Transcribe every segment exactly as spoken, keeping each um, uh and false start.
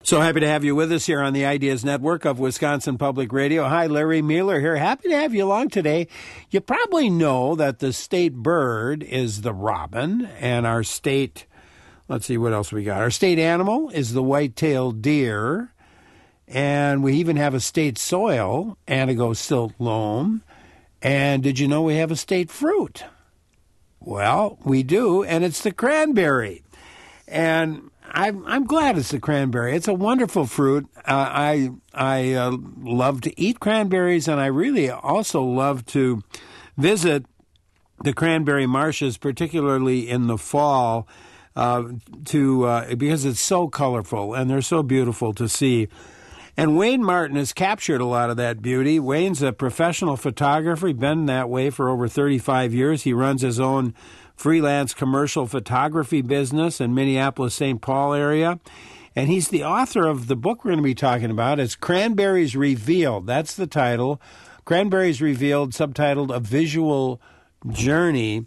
So happy to have you with us here on the Ideas Network of Wisconsin Public Radio. Hi, Larry Mueller here. Happy to have you along today. You probably know that the state bird is the robin, and our state, let's see what else we got. Our state animal is the white-tailed deer, and we even have a state soil, Anago silt loam. And did you know we have a state fruit? Well, we do, and it's the cranberry. And I'm, I'm glad it's the cranberry. It's a wonderful fruit. Uh, I I uh, love to eat cranberries, and I really also love to visit the cranberry marshes, particularly in the fall, uh, to uh, because it's so colorful and they're so beautiful to see. And Wayne Martin has captured a lot of that beauty. Wayne's a professional photographer. He's been that way for over thirty-five years. He runs his own freelance commercial photography business in Minneapolis, Saint Paul area. And he's the author of the book we're going to be talking about. It's Cranberries Revealed. That's the title. Cranberries Revealed, subtitled A Visual Journey.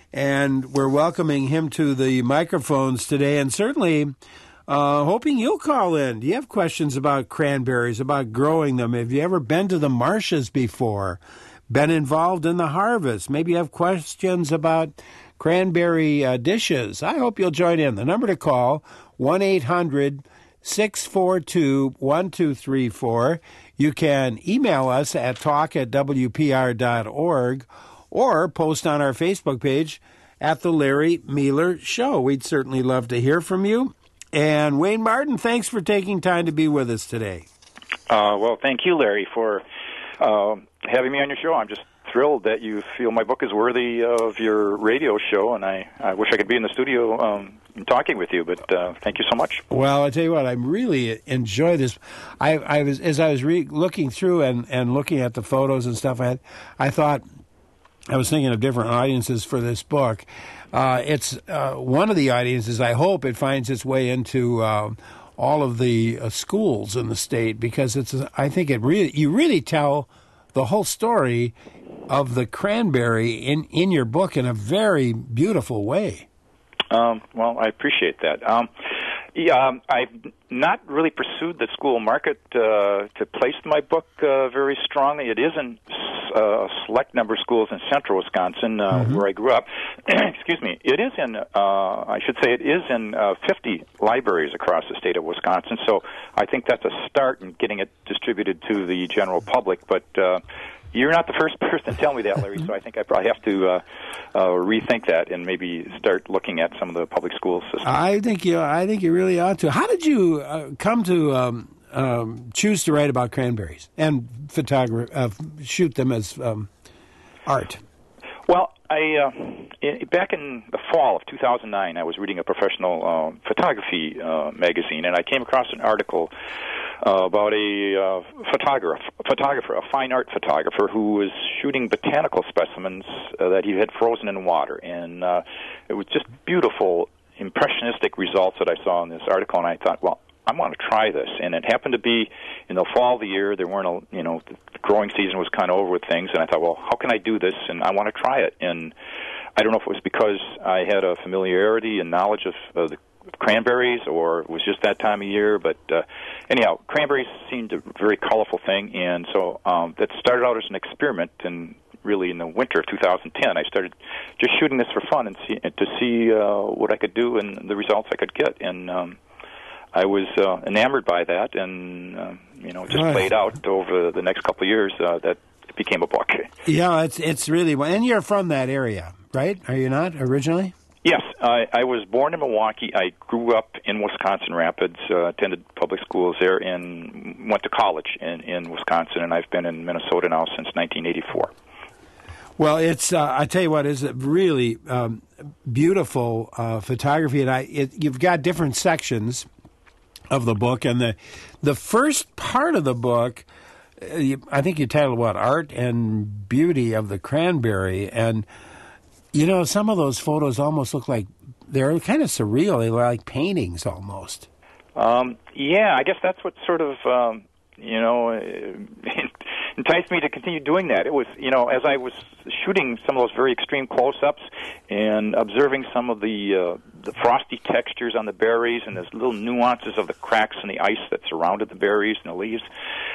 And we're welcoming him to the microphones today, and certainly uh, hoping you'll call in. Do you have questions about cranberries, about growing them? Have you ever been to the marshes before? Been involved in the harvest? Maybe you have questions about cranberry uh, dishes. I hope you'll join in. The number to call, one eight hundred six four two one two three four. You can email us at talk at w p r dot org or post on our Facebook page at The Larry Mueller Show. We'd certainly love to hear from you. And Wayne Martin, thanks for taking time to be with us today. Uh, well, thank you, Larry, for uh, having me on your show. I'm just thrilled that you feel my book is worthy of your radio show, and I, I wish I could be in the studio um, talking with you, but uh, thank you so much. Well, I tell you what, I really enjoy this. I, I was as I was re- looking through and, and looking at the photos and stuff, I had, I thought, I was thinking of different audiences for this book. Uh, it's uh, one of the audiences, I hope it finds its way into uh, all of the uh, schools in the state, because it's. I think it really you really tell the whole story of the cranberry in, in your book in a very beautiful way. Um, well, I appreciate that. Um, yeah, um, I've not really pursued the school market uh, to place my book uh, very strongly. It is in uh, a select number of schools in central Wisconsin, uh, mm-hmm. where I grew up. Excuse me. It is in, uh, I should say, it is in uh, fifty libraries across the state of Wisconsin. So I think that's a start in getting it distributed to the general public. But uh, you're not the first person to tell me that, Larry, so I think I probably have to uh, uh, rethink that and maybe start looking at some of the public school systems. I think you I think you really ought to. How did you uh, come to um, um, choose to write about cranberries and photograph, uh, shoot them as um, art? Well, I uh, in, back in the fall of two thousand nine, I was reading a professional uh, photography uh, magazine, and I came across an article Uh, about a uh, photographer, photographer, a fine art photographer who was shooting botanical specimens uh, that he had frozen in water, and uh, it was just beautiful, impressionistic results that I saw in this article. And I thought, well, I want to try this. And it happened to be in the fall of the year. There weren't, a, you know, the growing season was kind of over with things, and I thought, well, how can I do this? And I want to try it. And I don't know if it was because I had a familiarity and knowledge of uh, the cranberries, or it was just that time of year, but uh, anyhow, cranberries seemed a very colorful thing, and so um, that started out as an experiment, and really in the winter of two thousand ten, I started just shooting this for fun and see, to see uh, what I could do and the results I could get, and um, I was uh, enamored by that, and uh, you know, it just played out over the next couple of years uh, that it became a book. Yeah, it's it's really, and you're from that area, right? Are you not originally? Yes, I, I was born in Milwaukee. I grew up in Wisconsin Rapids, uh, attended public schools there, and went to college in, in Wisconsin, and I've been in Minnesota now since nineteen eighty-four. Well, it's, uh, I tell you what, it's a really um, beautiful uh, photography, and I, it, you've got different sections of the book, and the, the first part of the book, uh, you, I think you titled, what, Art and Beauty of the Cranberry, and you know, some of those photos almost look like they're kind of surreal. They look like paintings almost. Um, yeah, I guess that's what sort of, um, you know, enticed me to continue doing that. It was, you know, as I was shooting some of those very extreme close-ups and observing some of the uh, the frosty textures on the berries and those little nuances of the cracks in the ice that surrounded the berries and the leaves,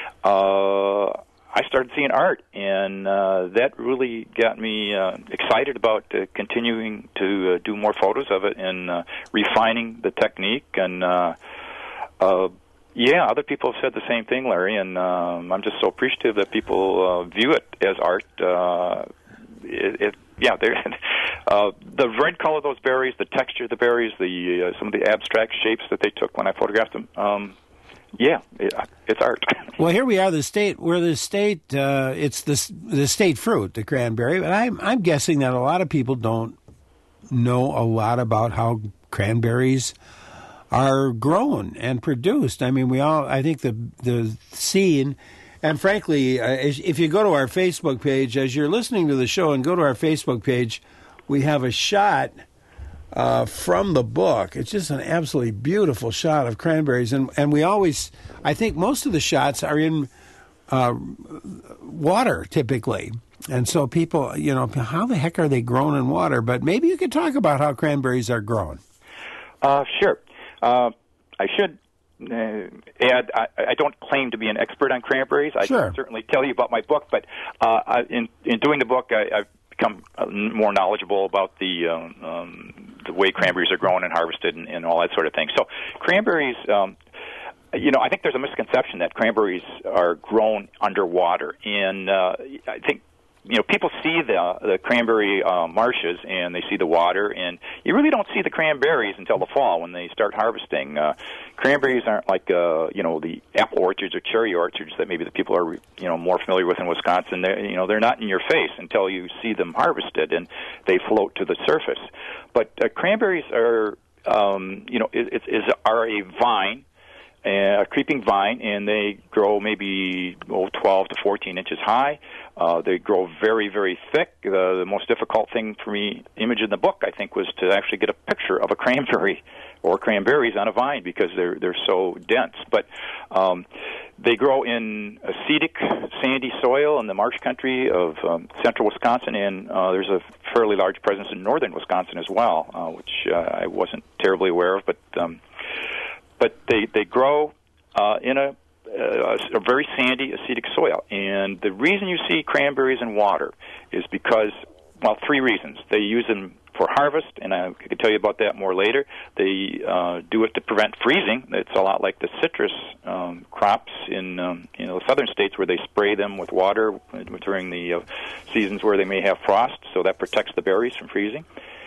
uh, I started seeing art, and uh, that really got me uh, excited about uh, continuing to uh, do more photos of it and uh, refining the technique. And uh, uh, yeah, other people have said the same thing, Larry, and um, I'm just so appreciative that people uh, view it as art. Uh, it, it, yeah, uh, the red color of those berries, the texture of the berries, the uh, some of the abstract shapes that they took when I photographed them. Um, Yeah, it, it's art. Well, here we are, the state. We're the state. Uh, it's the the state fruit, the cranberry. But I'm I'm guessing that a lot of people don't know a lot about how cranberries are grown and produced. I mean, we all. I think the the scene, and frankly, uh, if you go to our Facebook page as you're listening to the show and go to our Facebook page, we have a shot. Uh, from the book. It's just an absolutely beautiful shot of cranberries. And, and we always, I think most of the shots are in uh, water, typically. And so people, you know, how the heck are they grown in water? But maybe you could talk about how cranberries are grown. Uh, sure. Uh, I should uh, add, I, I don't claim to be an expert on cranberries. I sure. can certainly tell you about my book, but uh, I, in, in doing the book, I, I've become more knowledgeable about the um, um, the way cranberries are grown and harvested and, and all that sort of thing. So cranberries, um, you know, I think there's a misconception that cranberries are grown underwater, and uh, I think you know people see the the cranberry uh, marshes and they see the water, and you really don't see the cranberries until the fall when they start harvesting. Uh, cranberries aren't like uh, you know the apple orchards or cherry orchards that maybe the people are you know more familiar with in Wisconsin. They're, you know they're not in your face until you see them harvested and they float to the surface. But uh, cranberries are um, you know is, is are a vine. A creeping vine, and they grow maybe oh, twelve to fourteen inches high. Uh, they grow very, very thick. Uh, the most difficult thing for me, image in the book, I think, was to actually get a picture of a cranberry or cranberries on a vine because they're they're so dense. But um, they grow in acidic, sandy soil in the marsh country of um, central Wisconsin, and uh, there's a fairly large presence in northern Wisconsin as well, uh, which uh, I wasn't terribly aware of, but. Um, But they, they grow uh, in a, uh, a very sandy, acidic soil. And the reason you see cranberries in water is because, well, three reasons. They use them for harvest, and I can tell you about that more later. They uh, do it to prevent freezing. It's a lot like the citrus um, crops in um, you know, the southern states where they spray them with water during the uh, seasons where they may have frost, so that protects the berries from freezing.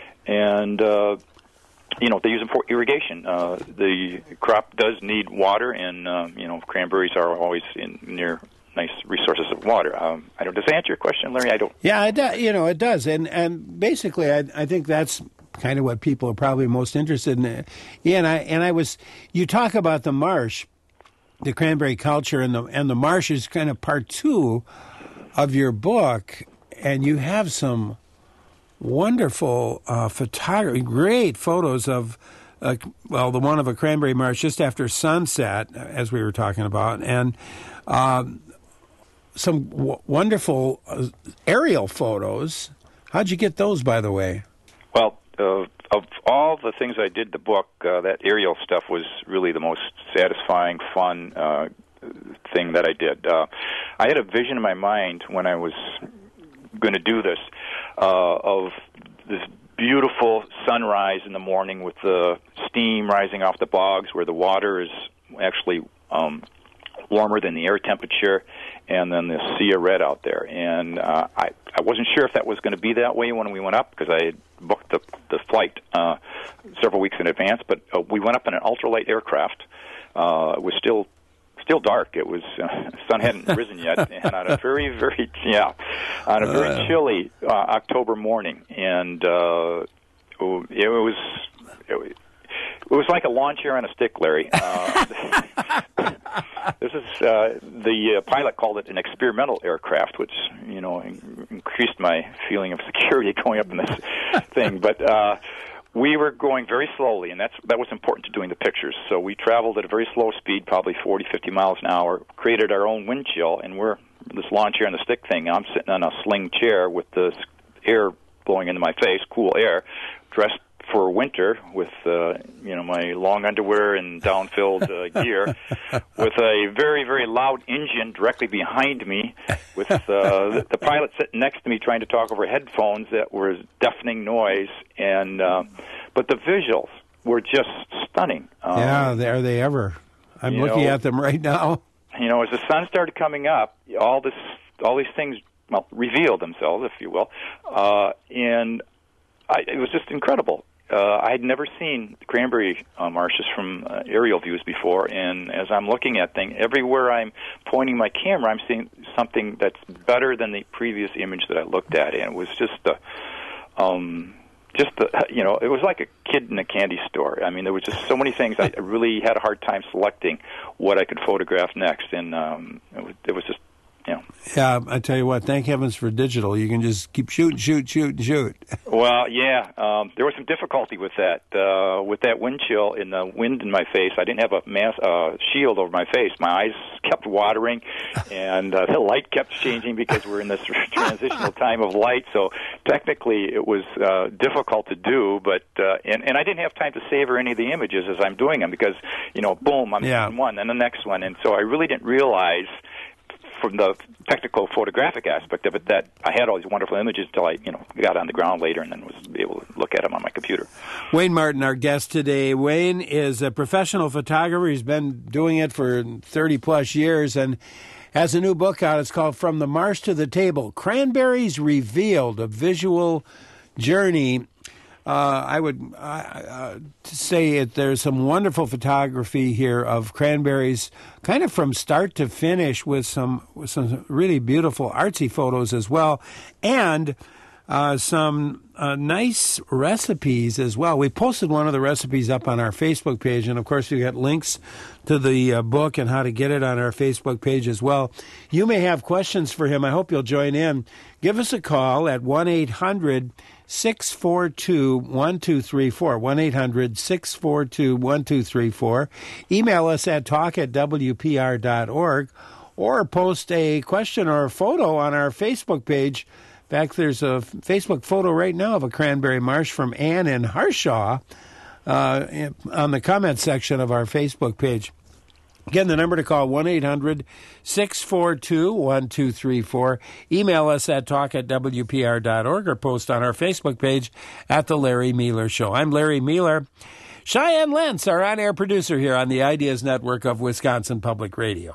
And... Uh, You know, they use them for irrigation. Uh, the crop does need water, and, um, you know, cranberries are always in near nice resources of water. Um, I don't, does that answer your question, Larry? I don't. Yeah, it does, you know, it does. And, and basically, I, I think that's kind of what people are probably most interested in. Yeah, and I, and I was, you talk about the marsh, the cranberry culture, and the, and the marsh is kind of part two of your book, and you have some wonderful uh, photography, great photos of, uh, well, the one of a cranberry marsh just after sunset, as we were talking about, and um, some w- wonderful uh, aerial photos. How'd you get those, by the way? Well, uh, of all the things I did in the book, uh, that aerial stuff was really the most satisfying, fun uh, thing that I did. Uh, I had a vision in my mind when I was going to do this uh, of this beautiful sunrise in the morning with the steam rising off the bogs where the water is actually um, warmer than the air temperature, and then the sea of red out there. And uh, I, I wasn't sure if that was going to be that way when we went up because I had booked the, the flight uh, several weeks in advance, but uh, we went up in an ultralight aircraft. Uh, it was still Still dark. It was uh, the sun hadn't risen yet, and on a very, very yeah, on a very uh, chilly uh, October morning, and uh, it was it, it was like a lawn chair on a stick, Larry. Uh, this is uh, the uh, pilot called it an experimental aircraft, which you know increased my feeling of security going up in this thing, but. Uh, We were going very slowly, and that's that was important to doing the pictures. So we traveled at a very slow speed, probably forty, fifty miles an hour, created our own wind chill, and we're this lawn chair and the stick thing. I'm sitting on a sling chair with the air blowing into my face, cool air, dressed for winter with uh, you know my long underwear and down-filled uh, gear, with a very very loud engine directly behind me, with uh, the, the pilot sitting next to me trying to talk over headphones that were deafening noise, and uh, but the visuals were just stunning. Um, yeah, are they ever? I'm looking know, at them right now. You know, as the sun started coming up, all this, all these things, well, revealed themselves, if you will, uh, and I, it was just incredible. Uh, I had never seen the cranberry uh, marshes from uh, aerial views before, and as I'm looking at things, everywhere I'm pointing my camera, I'm seeing something that's better than the previous image that I looked at, and it was just a, um, just the, you know, it was like a kid in a candy store. I mean, there was just so many things. I really had a hard time selecting what I could photograph next, and um, it was, it was just, you know. Yeah, I tell you what, thank heavens for digital. You can just keep shooting, shoot, shoot, and shoot. Well, yeah, um, there was some difficulty with that. Uh, with that wind chill and the wind in my face, I didn't have a mass, uh, shield over my face. My eyes kept watering, and uh, the light kept changing because we're in this transitional time of light. So technically, it was uh, difficult to do, but uh, and, and I didn't have time to savor any of the images as I'm doing them because, you know, boom, I'm yeah. in one, and the next one. And so I really didn't realize from the technical photographic aspect of it that I had all these wonderful images until I, you know, got on the ground later and then was able to look at them on my computer. Wayne Martin, our guest today. Wayne is a professional photographer. He's been doing it for thirty plus years and has a new book out. It's called From the Marsh to the Table, Cranberries Revealed, a visual journey. Uh, I would uh, uh, say it, there's some wonderful photography here of cranberries, kind of from start to finish, with some with some really beautiful artsy photos as well, and uh, some uh, nice recipes as well. We posted one of the recipes up on our Facebook page, and of course we got links to the uh, book and how to get it on our Facebook page as well. You may have questions for him. I hope you'll join in. Give us a call at one eight hundred six four two one two three four, one eight hundred six four two one two three four. Email us at talk at w p r dot org, or post a question or a photo on our Facebook page. In fact, there's a Facebook photo right now of a cranberry marsh from Ann in Harshaw uh, on the comment section of our Facebook page. Again, the number to call, one eight hundred six four two one two three four. Email us at talk at w p r dot org or post on our Facebook page at The Larry Mealer Show. I'm Larry Mealer. Cheyenne Lentz, our on-air producer here on the Ideas Network of Wisconsin Public Radio.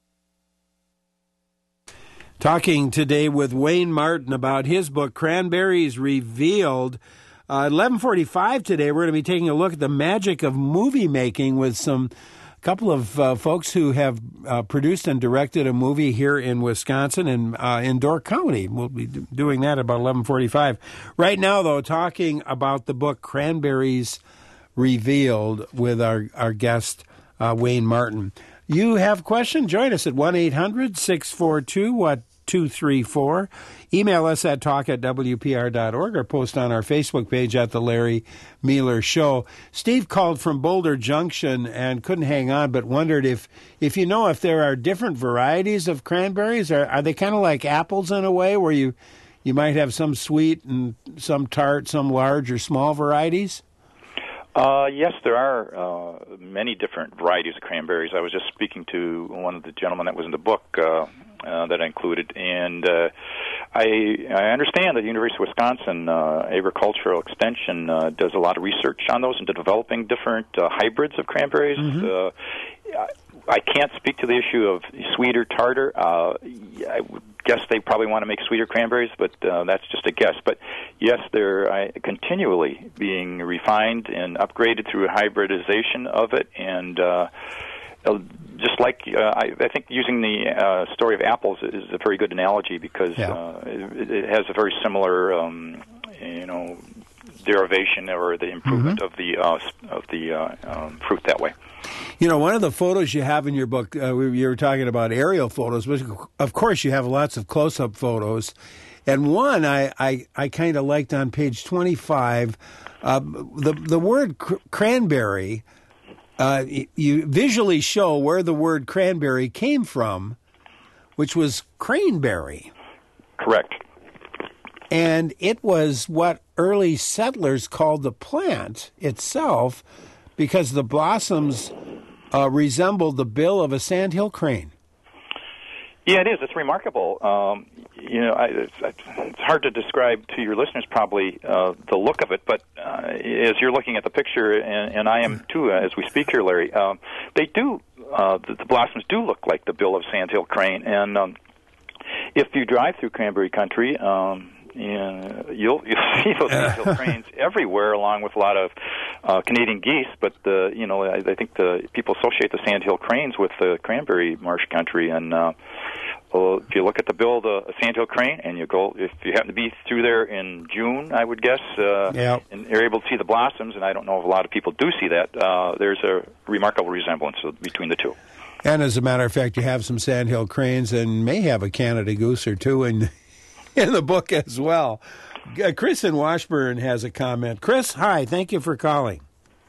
Talking today with Wayne Martin about his book, Cranberries Revealed. Uh, eleven forty-five today, we're going to be taking a look at the magic of movie making with some A couple of uh, folks who have uh, produced and directed a movie here in Wisconsin and uh, in Door County. We'll be doing that about eleven forty-five. Right now, though, talking about the book Cranberries Revealed with our, our guest, uh, Wayne Martin. You have a question? Join us at one eight hundred six four two one two three four. Email us at talk at w p r dot org or post on our Facebook page at The Larry Mealer Show. Steve called from Boulder Junction and couldn't hang on, but wondered if, if you know if there are different varieties of cranberries. Are, are they kind of like apples in a way, where you, you might have some sweet and some tart, some large or small varieties? Uh, yes, there are uh, many different varieties of cranberries. I was just speaking to one of the gentlemen that was in the book uh, uh, that I included, and uh, I, I understand that the University of Wisconsin uh, Agricultural Extension uh, does a lot of research on those into developing different uh, hybrids of cranberries. Mm-hmm. Uh, I can't speak to the issue of sweeter, tartar. Uh, I would guess they probably want to make sweeter cranberries, but uh, that's just a guess. But yes, they're uh, continually being refined and upgraded through hybridization of it. And uh, just like uh, I, I think using the uh, story of apples is a very good analogy, because yeah. uh, it, it has a very similar, um, you know, derivation or the improvement mm-hmm. of the uh, of the uh, um, fruit that way. You know, one of the photos you have in your book, uh, you were talking about aerial photos, but of course you have lots of close-up photos. And one I, I, I kind of liked on page twenty-five, uh, the, the word cr- cranberry, uh, you visually show where the word cranberry came from, which was craneberry. Correct. And it was what early settlers called the plant itself because the blossoms uh, resembled the bill of a sandhill crane. Yeah, it is. It's remarkable. Um, you know, I, it's, it's hard to describe to your listeners probably uh, the look of it, but uh, as you're looking at the picture, and, and I am too, uh, as we speak here, Larry, um, they do. Uh, the, the blossoms do look like the bill of sandhill crane, and um, if you drive through cranberry country. Um, Yeah, you'll you'll see those sandhill cranes everywhere, along with a lot of uh, Canadian geese. But the you know I, I think the people associate the sandhill cranes with the cranberry marsh country. And uh, well, if you look at the bill of the sandhill crane, and you go, if you happen to be through there in June, I would guess, uh, yep. and you're able to see the blossoms. And I don't know if a lot of people do see that. Uh, there's a remarkable resemblance between the two. And as a matter of fact, you have some sandhill cranes, and may have a Canada goose or two in. in the book as well. Uh, Chris in Washburn has a comment. Chris, hi. Thank you for calling.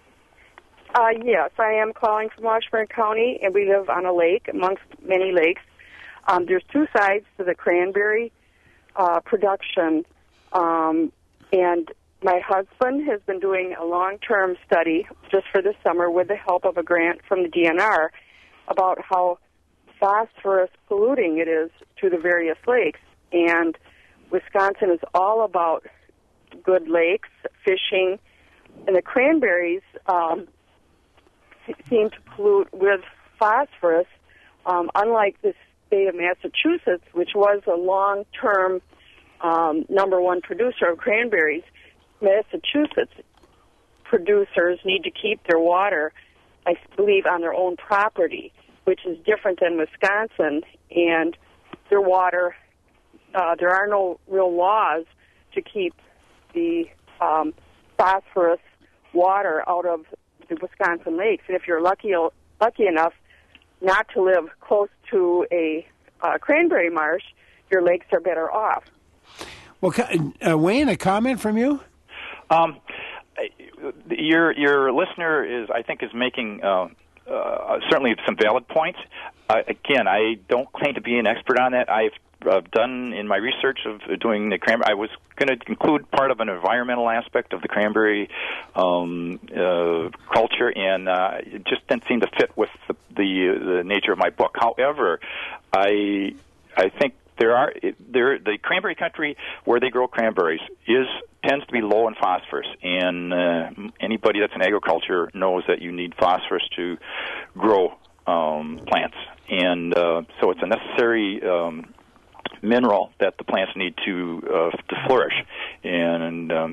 Uh, yes, I am calling from Washburn County, and we live on a lake amongst many lakes. Um, there's two sides to the cranberry uh, production, um, and my husband has been doing a long-term study just for this summer with the help of a grant from the D N R about how phosphorus polluting it is to the various lakes. And Wisconsin is all about good lakes, fishing, and the cranberries um, seem to pollute with phosphorus, um, unlike the state of Massachusetts, which was a long-term um, number one producer of cranberries. Massachusetts producers need to keep their water, I believe, on their own property, which is different than Wisconsin, and their water... Uh, there are no real laws to keep the um, phosphorus water out of the Wisconsin lakes. And if you're lucky lucky enough not to live close to a uh, cranberry marsh, your lakes are better off. Well, uh, Wayne, a comment from you? Um, your your listener is, I think, is making uh, uh, certainly some valid points. Uh, again, I don't claim to be an expert on that. I've Uh, done in my research of doing the cranberry. I was going to include part of an environmental aspect of the cranberry um, uh, culture, and uh, it just didn't seem to fit with the, the the nature of my book. However, I I think there are there the cranberry country where they grow cranberries is tends to be low in phosphorus, and uh, anybody that's in agriculture knows that you need phosphorus to grow um, plants, and uh, so it's a necessary Um, mineral that the plants need to uh, to flourish, and um,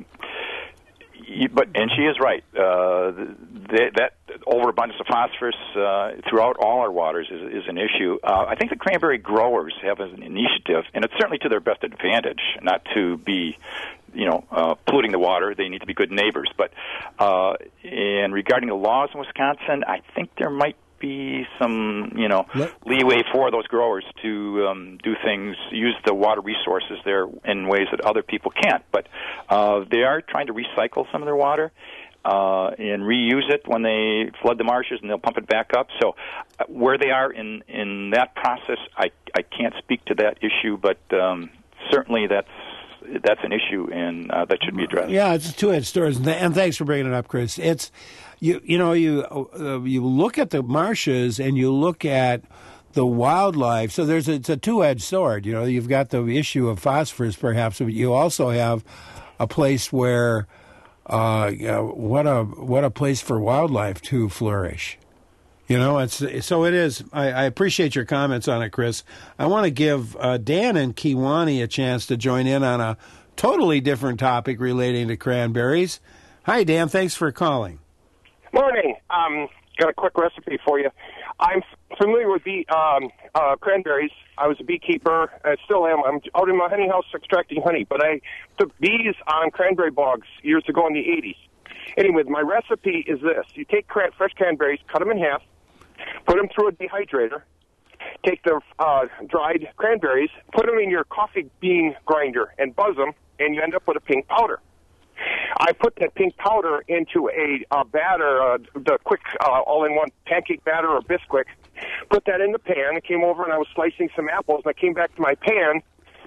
but and she is right. Uh, they, that overabundance of phosphorus uh, throughout all our waters is, is an issue. Uh, I think the cranberry growers have an initiative, and it's certainly to their best advantage not to be, you know, uh, polluting the water. They need to be good neighbors. But uh, and regarding the laws in Wisconsin, I think there might be some, you know, leeway for those growers to um, do things, use the water resources there in ways that other people can't. But uh, they are trying to recycle some of their water uh, and reuse it when they flood the marshes, and they'll pump it back up. So uh, where they are in, in that process, I, I can't speak to that issue, but um, certainly that's that's an issue, and uh, that should be addressed. Yeah, it's a two-edged sword, and, th- and thanks for bringing it up, Chris. It's you you know you uh, you look at the marshes and you look at the wildlife. So there's a, it's a two-edged sword. You know, you've got the issue of phosphorus, perhaps, but you also have a place where uh, you know, what a what a place for wildlife to flourish. You know, it's so it is. I, I appreciate your comments on it, Chris. I want to give uh, Dan and Kewanee a chance to join in on a totally different topic relating to cranberries. Hi, Dan. Thanks for calling. Morning. Um, got a quick recipe for you. I'm familiar with bee, um, uh, cranberries. I was a beekeeper. I still am. I'm out in my honey house extracting honey, but I took bees on cranberry bogs years ago in the eighties. Anyway, my recipe is this. You take cran- fresh cranberries, cut them in half, put them through a dehydrator, take the uh, dried cranberries, put them in your coffee bean grinder, and buzz them, and you end up with a pink powder. I put that pink powder into a, a batter, uh, the quick uh, all-in-one pancake batter or Bisquick, put that in the pan. I came over and I was slicing some apples, and I came back to my pan,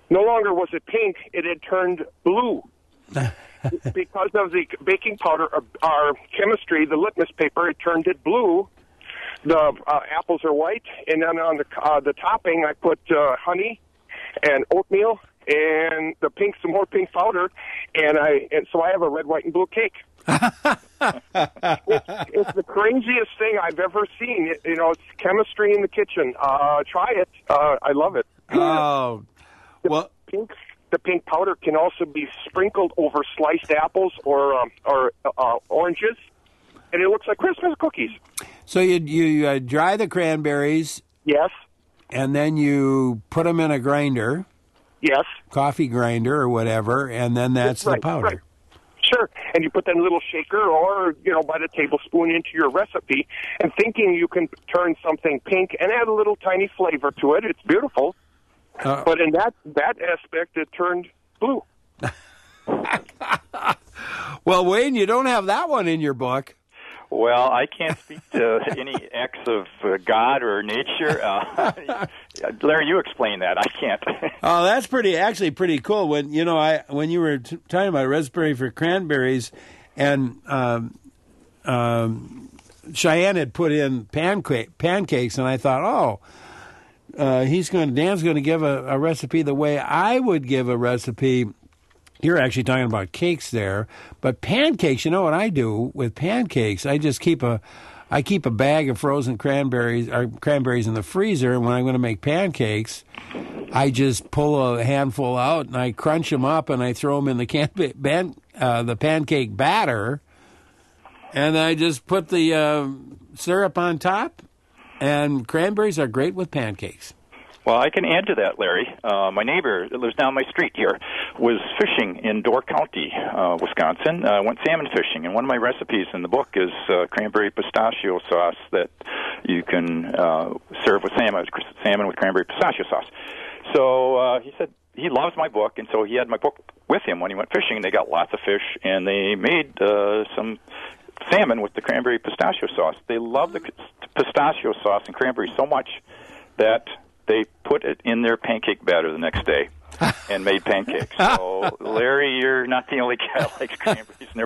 no longer was it pink; it had turned blue. Because of the baking powder, uh, our chemistry, the litmus paper, it turned it blue. The uh, apples are white, and then on the uh, the topping, I put uh, honey and oatmeal, and the pink, some more pink powder, and I and so I have a red, white, and blue cake. it's, it's the craziest thing I've ever seen. It, you know, it's chemistry in the kitchen. Uh, try it. Uh, I love it. Oh, well. The pink, the pink powder can also be sprinkled over sliced apples or um, or uh, oranges, and it looks like Christmas cookies. So you you uh, dry the cranberries. Yes. And then you put them in a grinder. Yes. Coffee grinder or whatever, and then that's right, the powder. Right. Sure. And you put that in a little shaker or, you know, by the tablespoon into your recipe, and thinking you can turn something pink and add a little tiny flavor to it. It's beautiful. Uh, but in that, that aspect, it turned blue. Well, Wayne, you don't have that one in your book. Well, I can't speak to any acts of uh, God or nature. Uh, Larry, you explain that. I can't. Oh, that's pretty, actually pretty cool. When you know, I when you were t- talking about a recipe for cranberries, and um, um, Cheyenne had put in pancake pancakes, and I thought, oh, uh, he's going, Dan's going to give a, a recipe the way I would give a recipe. You're actually talking about cakes there, but pancakes, you know what I do with pancakes? I just keep a, I keep a bag of frozen cranberries or cranberries in the freezer, and when I'm going to make pancakes, I just pull a handful out and I crunch them up and I throw them in the can, ban, uh, the pancake batter, and I just put the uh, syrup on top, and cranberries are great with pancakes. Well, I can add to that, Larry. Uh, my neighbor that lives down my street here was fishing in Door County, uh, Wisconsin. Uh, went salmon fishing, and one of my recipes in the book is uh, cranberry pistachio sauce that you can uh, serve with salmon, salmon with cranberry pistachio sauce. So uh, he said he loves my book, and so he had my book with him when he went fishing. They got lots of fish, and they made uh, some salmon with the cranberry pistachio sauce. They love the pistachio sauce and cranberry so much that they put it in their pancake batter the next day and made pancakes. So, Larry, you're not the only guy that likes cranberries in their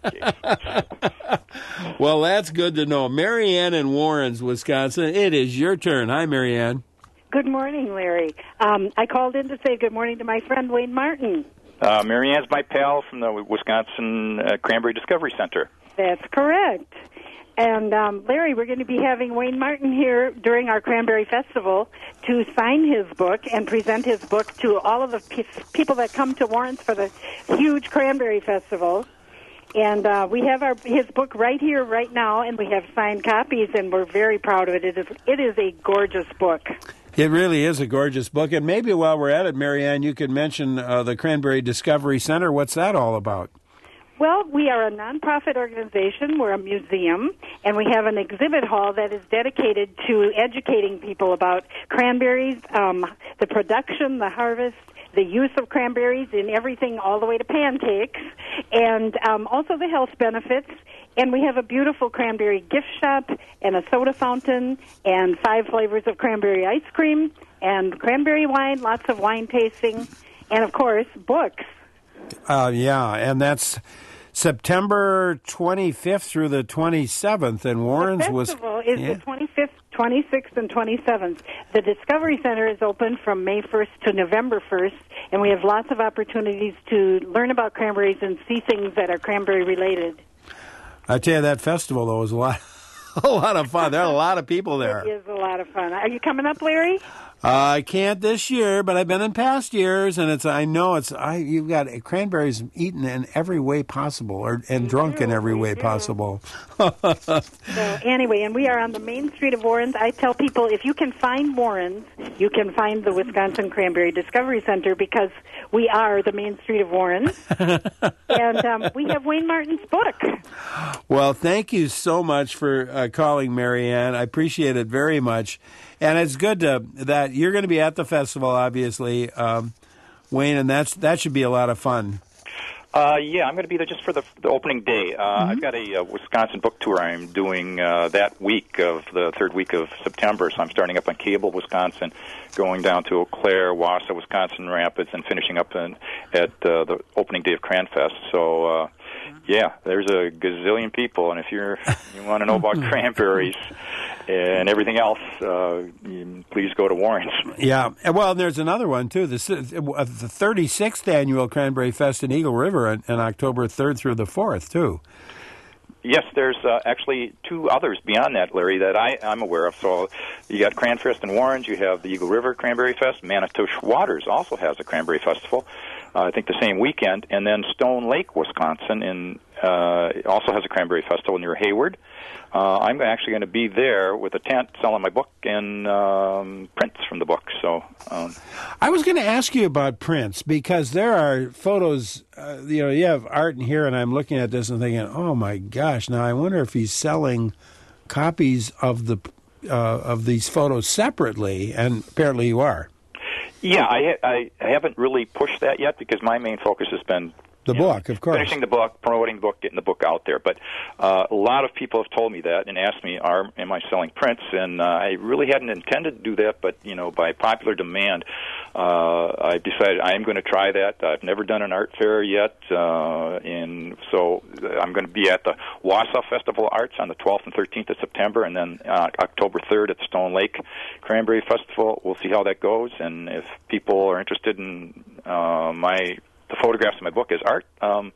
pancakes. Well, that's good to know. Marianne in Warrens, Wisconsin, it is your turn. Hi, Marianne. Good morning, Larry. Um, I called in to say good morning to my friend Wayne Martin. Uh, Marianne's my pal from the Wisconsin uh, Cranberry Discovery Center. That's correct. And, um, Larry, we're going to be having Wayne Martin here during our Cranberry Festival to sign his book and present his book to all of the pe- people that come to Warrens for the huge Cranberry Festival. And uh, we have our his book right here, right now, and we have signed copies, and we're very proud of it. It is, it is a gorgeous book. It really is a gorgeous book. And maybe while we're at it, Marianne, you could mention uh, the Cranberry Discovery Center. What's that all about? Well, we are a nonprofit organization. We're a museum, and we have an exhibit hall that is dedicated to educating people about cranberries, um, the production, the harvest, the use of cranberries in everything all the way to pancakes, and um, also the health benefits. And we have a beautiful cranberry gift shop and a soda fountain and five flavors of cranberry ice cream and cranberry wine, lots of wine tasting, and, of course, books. Uh, yeah, and that's September twenty-fifth through the twenty-seventh in Warrens. The festival is yeah. the twenty-fifth, twenty-sixth, and twenty-seventh. The Discovery Center is open from May first to November first, and we have lots of opportunities to learn about cranberries and see things that are cranberry-related. I tell you, that festival, though, is a lot, a lot of fun. There are a lot of people there. It is a lot of fun. Are you coming up, Larry? Uh, I can't this year, but I've been in past years, and it's I know it's I you've got cranberries eaten in every way possible, or and We drunk do, in every we way do. possible. So anyway, and we are on the main street of Warrens. I tell people if you can find Warrens, you can find the Wisconsin Cranberry Discovery Center because we are the main street of Warrens, and um, we have Wayne Martin's book. Well, thank you so much for uh, calling, Marianne. I appreciate it very much. And it's good to, that you're going to be at the festival, obviously, um, Wayne, and that's that should be a lot of fun. Uh, yeah, I'm going to be there just for the, the opening day. Uh, mm-hmm. I've got a uh, Wisconsin book tour I'm doing uh, that week of the third week of September. So I'm starting up in Cable, Wisconsin, going down to Eau Claire, Wausau, Wisconsin, Rapids, and finishing up in, at uh, the opening day of Cranfest. So, uh, yeah, there's a gazillion people, and if you're you want to know about cranberries and everything else, uh, please go to Warren's. Yeah, well, there's another one too. The the thirty-sixth annual Cranberry Fest in Eagle River on, on October third through the fourth too. Yes, there's uh, actually two others beyond that, Larry, that I, I'm aware of. So you got Cranfest in Warren's, you have the Eagle River Cranberry Fest. Manitou Waters also has a cranberry festival, uh, I think the same weekend. And then Stone Lake, Wisconsin, in, uh, also has a cranberry festival near Hayward. Uh, I'm actually going to be there with a tent selling my book and um, prints from the book. So, um, I was going to ask you about prints because there are photos. Uh, you know, you have art in here, and I'm looking at this and thinking, "Oh my gosh!" Now I wonder if he's selling copies of the uh, of these photos separately, and apparently you are. Yeah, I, I haven't really pushed that yet because my main focus has been the book, know, of course. Finishing the book, promoting the book, getting the book out there. But uh, a lot of people have told me that and asked me, "Are am I selling prints?" And uh, I really hadn't intended to do that, but you know, by popular demand, uh, I decided I am going to try that. I've never done an art fair yet, uh, and so I'm going to be at the Wausau Festival of Arts on the twelfth and thirteenth of September, and then uh, October third at the Stone Lake Cranberry Festival. We'll see how that goes, and if people are interested in uh, my the photographs in my book as art, um,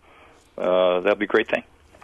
uh, that'll be a great thing.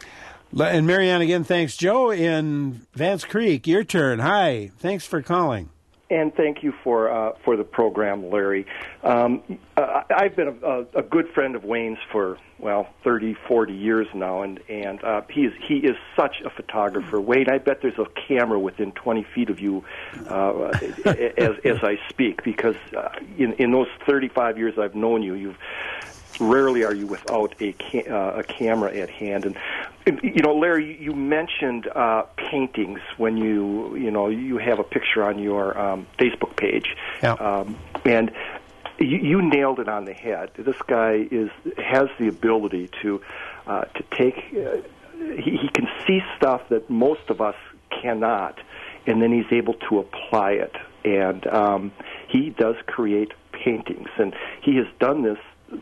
And Marianne, again, thanks. Joe in Vance Creek, your turn. Hi. Thanks for calling. And thank you for uh, for the program, Larry. Um, uh, I've been a, a good friend of Wayne's for, well, thirty, forty years now, and, and uh, he is he is such a photographer. Wayne, I bet there's a camera within twenty feet of you uh, as, as I speak, because uh, in, in those thirty-five years I've known you, you've rarely are you without a ca- uh, a camera at hand. And, and you know, Larry, you mentioned uh, paintings when you you know you have a picture on your um, Facebook page, yeah. um, and you, you nailed it on the head. This guy is has the ability to uh, to take. Uh, he, he can see stuff that most of us cannot, and then he's able to apply it. And um, he does create paintings, and he has done this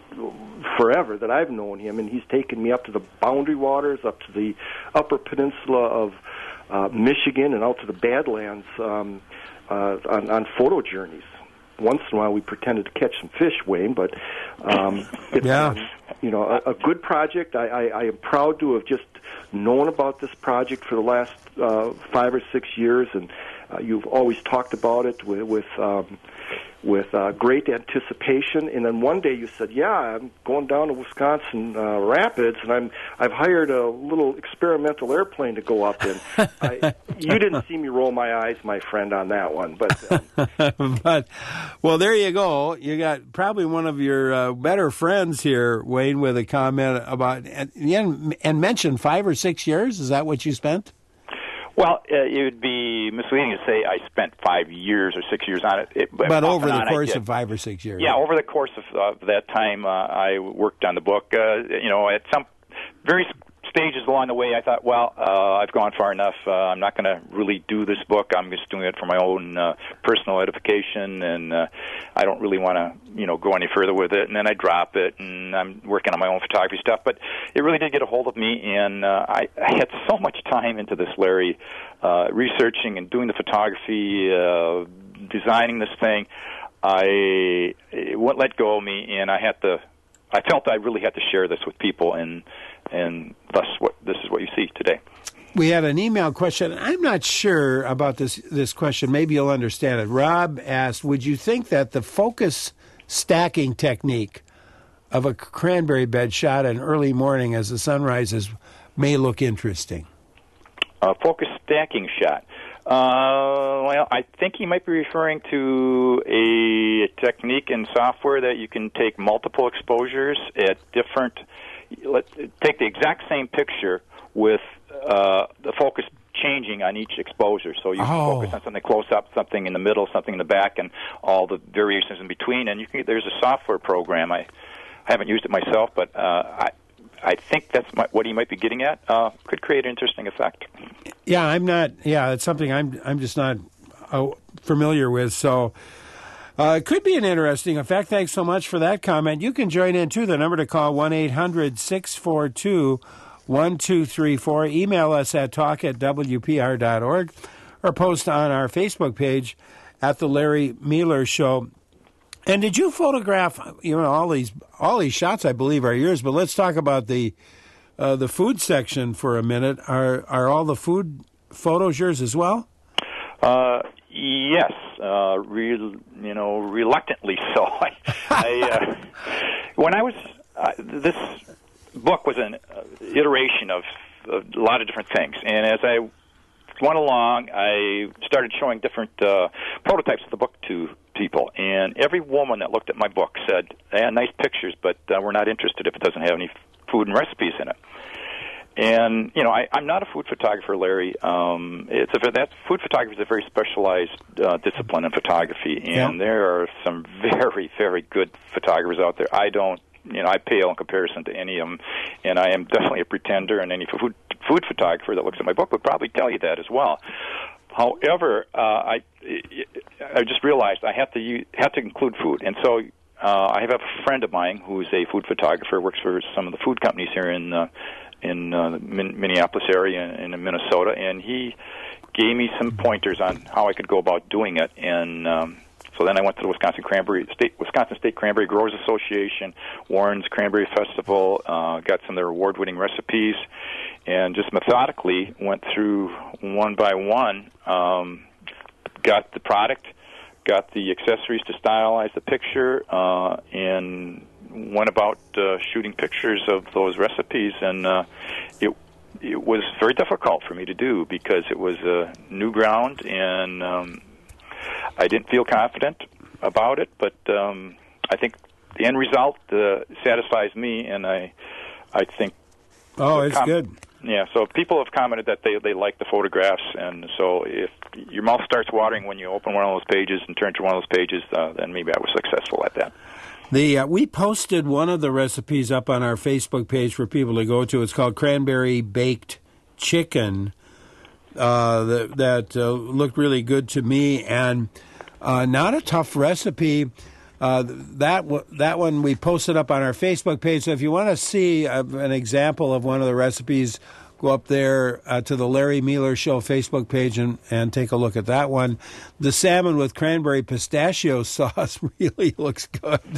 forever that I've known him, and he's taken me up to the Boundary Waters, up to the Upper Peninsula of uh, Michigan, and out to the Badlands um, uh, on, on photo journeys. Once in a while, we pretended to catch some fish, Wayne, but um, it's yeah. um, you know a, a good project. I, I, I am proud to have just known about this project for the last uh, five or six years, and uh, you've always talked about it with. with um, with uh, great anticipation, and then one day you said, "Yeah, I'm going down to Wisconsin uh, Rapids, and I'm I've hired a little experimental airplane to go up in." I, you didn't see me roll my eyes, my friend, on that one, but um. but well, there you go. You got probably one of your uh, better friends here, Wayne, with a comment about and, and mentioned five or six years. Is that what you spent? Well, uh, it would be misleading to say I spent five years or six years on it. it but but over the on, course of five or six years. Yeah, over the course of uh, that time, uh, I worked on the book. Uh, you know, at some various stages along the way, I thought, well, uh, I've gone far enough. Uh, I'm not going to really do this book. I'm just doing it for my own uh, personal edification, and uh, I don't really want to, you know, go any further with it. And then I drop it, and I'm working on my own photography stuff. But it really did get a hold of me, and uh, I, I had so much time into this, Larry, uh, researching and doing the photography, uh, designing this thing. I it wouldn't let go of me, and I had to. I felt I really had to share this with people, and and thus what this is what you see today. We had an email question. I'm not sure about this this question. Maybe you'll understand it. Rob asked, would you think that the focus stacking technique of a cranberry bed shot in early morning as the sun rises may look interesting? A focus stacking shot. Uh, well, I think he might be referring to a technique in software that you can take multiple exposures at different. Let's take the exact same picture with uh, the focus changing on each exposure. So you can oh. focus on something close up, something in the middle, something in the back, and all the variations in between. And you can. There's a software program. I I haven't used it myself, but uh, I I think that's my, what he might be getting at. Uh, could create an interesting effect. Yeah, I'm not. Yeah, it's something I'm I'm just not uh, familiar with. So uh, it could be an interesting effect. Thanks so much for that comment. You can join in too. The number to call one eight hundred six four two one two three four. Email us at talk at w p r dot org or post on our Facebook page at the Larry Mueller Show. And did you photograph? You know, all these all these shots, I believe, are yours. But let's talk about the uh, the food section for a minute. Are are all the food photos yours as well? Uh, yes, uh, real, you know, reluctantly so. I, I uh, when I was uh, this book was an uh, iteration of a lot of different things, and as I went along, I started showing different uh, prototypes of the book to people, and every woman that looked at my book said, "Yeah, nice pictures, but uh, we're not interested if it doesn't have any food and recipes in it." And you know, I, I'm not a food photographer, Larry. Um, it's a that food photography is a very specialized uh, discipline in photography, and yeah. there are some very, very good photographers out there. I don't, you know, I pale in comparison to any of them, and I am definitely a pretender. And any food food photographer that looks at my book would probably tell you that as well. However, uh, I I just realized I have to use, have to include food, and so uh, I have a friend of mine who's a food photographer, works for some of the food companies here in uh, in uh, the Minneapolis area and in Minnesota, and he gave me some pointers on how I could go about doing it. And um, so then I went to the Wisconsin Cranberry State Wisconsin State Cranberry Growers Association, Warren's Cranberry Festival, uh, got some of their award-winning recipes, and just methodically went through one by one. Um, got the product, got the accessories to stylize the picture, uh, and went about uh, shooting pictures of those recipes. And uh, it it was very difficult for me to do because it was uh, new ground, and um, I didn't feel confident about it. But um, I think the end result uh, satisfies me, and I I think. Oh, it's com- good. Yeah, so people have commented that they, they like the photographs, and so if your mouth starts watering when you open one of those pages and turn to one of those pages, uh, then maybe I was successful at that. The uh, we posted one of the recipes up on our Facebook page for people to go to. It's called Cranberry Baked Chicken. Uh, that that uh, looked really good to me, and uh, not a tough recipe. Uh, that w- that one we posted up on our Facebook page. So if you want to see uh, an example of one of the recipes, go up there uh, to the Larry Mueller Show Facebook page and, and take a look at that one. The salmon with cranberry pistachio sauce really looks good.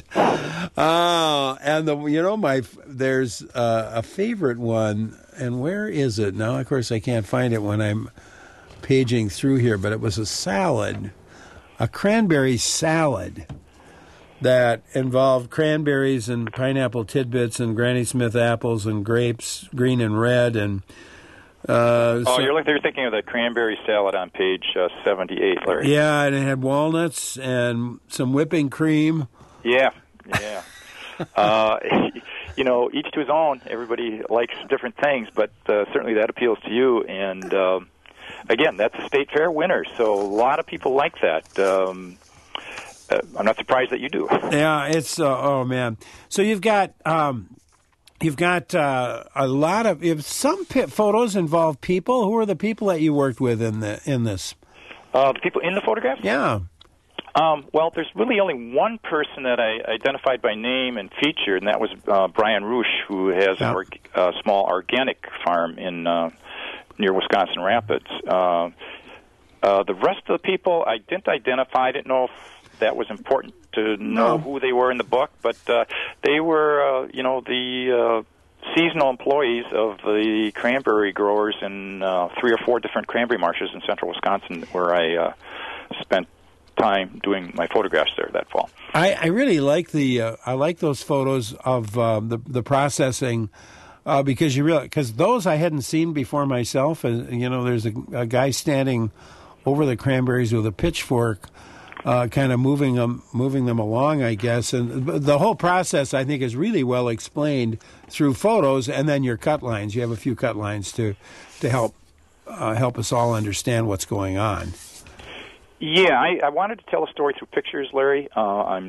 Uh, and the you know my there's uh, a favorite one, and where is it now? Of course, I can't find it when I'm paging through here. But it was a salad, a cranberry salad that involved cranberries and pineapple tidbits and Granny Smith apples and grapes, green and red. And uh, oh, so, you're like you're thinking of the cranberry salad on page uh, seventy-eight, Larry. Yeah, and it had walnuts and some whipping cream. Yeah, yeah. uh, you know, each to his own. Everybody likes different things, but uh, certainly that appeals to you. And uh, again, that's a state fair winner, so a lot of people like that. Um, Uh, I'm not surprised that you do. Yeah, it's uh, oh man. So you've got um, you've got uh, a lot of if some pit photos involve people. Who are the people that you worked with in the in this? Uh, the people in the photographs? Yeah. Um, well, there's really only one person that I identified by name and featured, and that was uh, Brian Roosh, who has yeah. a org- uh, small organic farm in uh, near Wisconsin Rapids. Uh, uh, the rest of the people I didn't identify. I didn't know if that was important to know no. who they were in the book, but uh, they were, uh, you know, the uh, seasonal employees of the cranberry growers in uh, three or four different cranberry marshes in central Wisconsin, where I uh, spent time doing my photographs there that fall. I, I really like the uh, I like those photos of uh, the the processing. Uh, because you realize, because those I hadn't seen before myself, and you know, there's a, a guy standing over the cranberries with a pitchfork. Uh, kind of moving them, moving them along, I guess, and the whole process I think is really well explained through photos, and then your cut lines. You have a few cut lines to to help uh, help us all understand what's going on. Yeah, I, I wanted to tell a story through pictures, Larry. Uh, I'm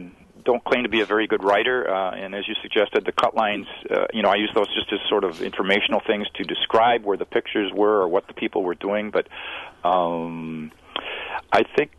don't claim to be a very good writer, uh, and as you suggested, the cut lines, uh, you know, I use those just as sort of informational things to describe where the pictures were or what the people were doing. But um, I think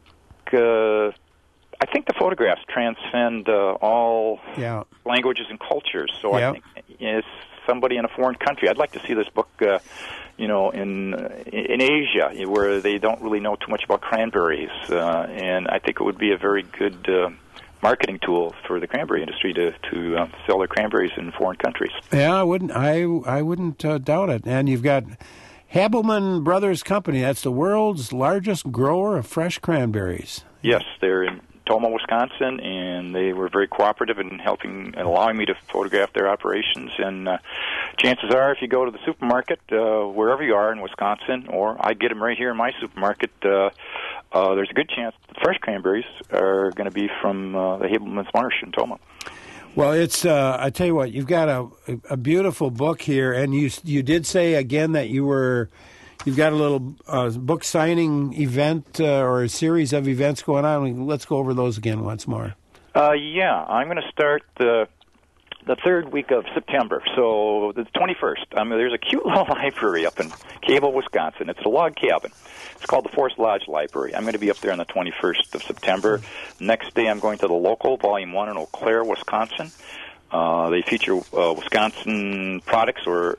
uh, I think the photographs transcend uh, all yeah. languages and cultures. So yeah. I think as somebody in a foreign country, I'd like to see this book. Uh, You know, in in Asia, where they don't really know too much about cranberries, uh, and I think it would be a very good uh, marketing tool for the cranberry industry to to uh, sell their cranberries in foreign countries. Yeah, I wouldn't. I I wouldn't uh, doubt it. And you've got Habelman Brothers Company. That's the world's largest grower of fresh cranberries. Yes, they're in Tomah, Wisconsin, and they were very cooperative in helping and allowing me to photograph their operations. And uh, chances are, if you go to the supermarket, uh, wherever you are in Wisconsin, or I get them right here in my supermarket, uh, uh, there's a good chance the fresh cranberries are going to be from uh, the Habelman's Marsh in Tomah. Well, it's, uh, I tell you what, you've got a, a beautiful book here, and you you did say again that you were... You've got a little uh, book signing event uh, or a series of events going on. Let's go over those again once more. Uh, yeah, I'm going to start the the third week of September. So the twenty-first. I mean, there's a cute little library up in Cable, Wisconsin. It's a log cabin. It's called the Forest Lodge Library. I'm going to be up there on the twenty-first of September. Next day, I'm going to the local, Volume one in Eau Claire, Wisconsin. Uh, they feature uh, Wisconsin products or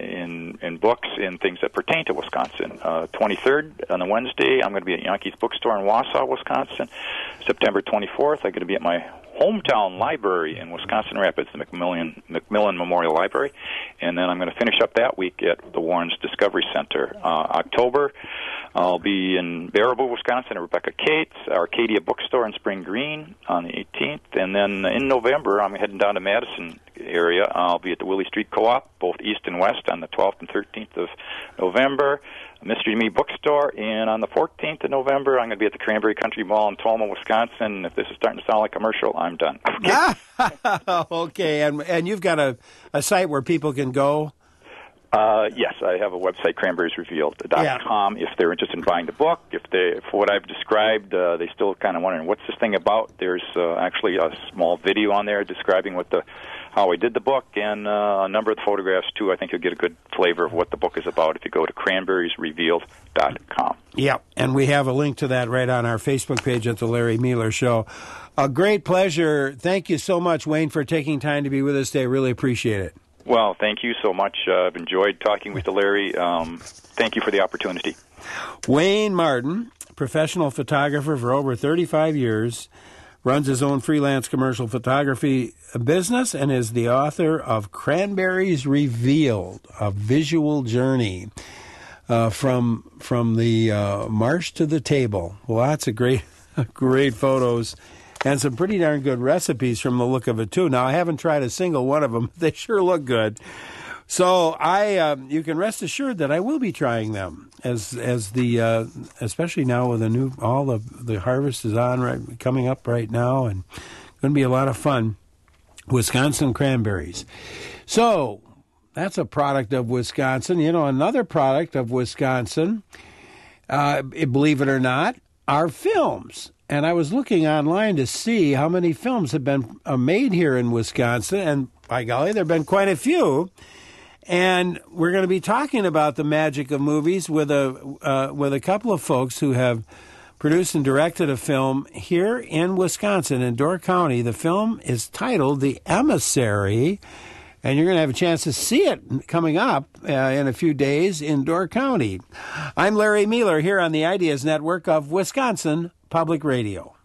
in in books and things that pertain to Wisconsin. Uh, twenty-third on a Wednesday, I'm going to be at Yankees Bookstore in Wausau, Wisconsin. September twenty-fourth, I'm going to be at my hometown library in Wisconsin Rapids, the McMillan, McMillan Memorial Library. And then I'm going to finish up that week at the Warrens Discovery Center. Uh, October, I'll be in Baraboo, Wisconsin at Rebecca Cates, Arcadia Bookstore in Spring Green on the eighteenth. And then in November, I'm heading down to Madison area. I'll be at the Willie Street Co-op, both east and west, on the twelfth and thirteenth of November. Mystery to Me Bookstore, and on the fourteenth of November, I'm going to be at the Cranberry Country Mall in Tomah, Wisconsin. If this is starting to sound like a commercial, I'm done. Okay, okay. and and you've got a, a site where people can go? Uh, yes, I have a website, cranberries revealed dot com, yeah. If they're interested in buying the book. If they, for what I've described, uh, they still kind of wondering, what's this thing about? There's uh, actually a small video on there describing what the how I did the book, and uh, a number of the photographs, too. I think you'll get a good flavor of what the book is about if you go to cranberries revealed dot com. Yeah, and we have a link to that right on our Facebook page at The Larry Mealer Show. A great pleasure. Thank you so much, Wayne, for taking time to be with us today. Really appreciate it. Well, thank you so much. Uh, I've enjoyed talking with Larry. Um, thank you for the opportunity. Wayne Martin, professional photographer for over thirty-five years, runs his own freelance commercial photography business, and is the author of Cranberries Revealed, A Visual Journey uh, from from the uh, marsh to the table. Lots of great, great photos. And some pretty darn good recipes from the look of it, too. Now, I haven't tried a single one of them. They sure look good. So I, uh, you can rest assured that I will be trying them, as as the, uh, especially now with the new, all the the harvest is on, right, coming up right now, and going to be a lot of fun. Wisconsin cranberries. So that's a product of Wisconsin. You know, another product of Wisconsin, uh, believe it or not, are films. And I was looking online to see how many films have been uh, made here in Wisconsin, and by golly, there have been quite a few. And we're going to be talking about the magic of movies with a uh, with a couple of folks who have produced and directed a film here in Wisconsin, in Door County. The film is titled The Emissary, and you're going to have a chance to see it coming up uh, in a few days in Door County. I'm Larry Mealer here on the Ideas Network of Wisconsin Public Radio.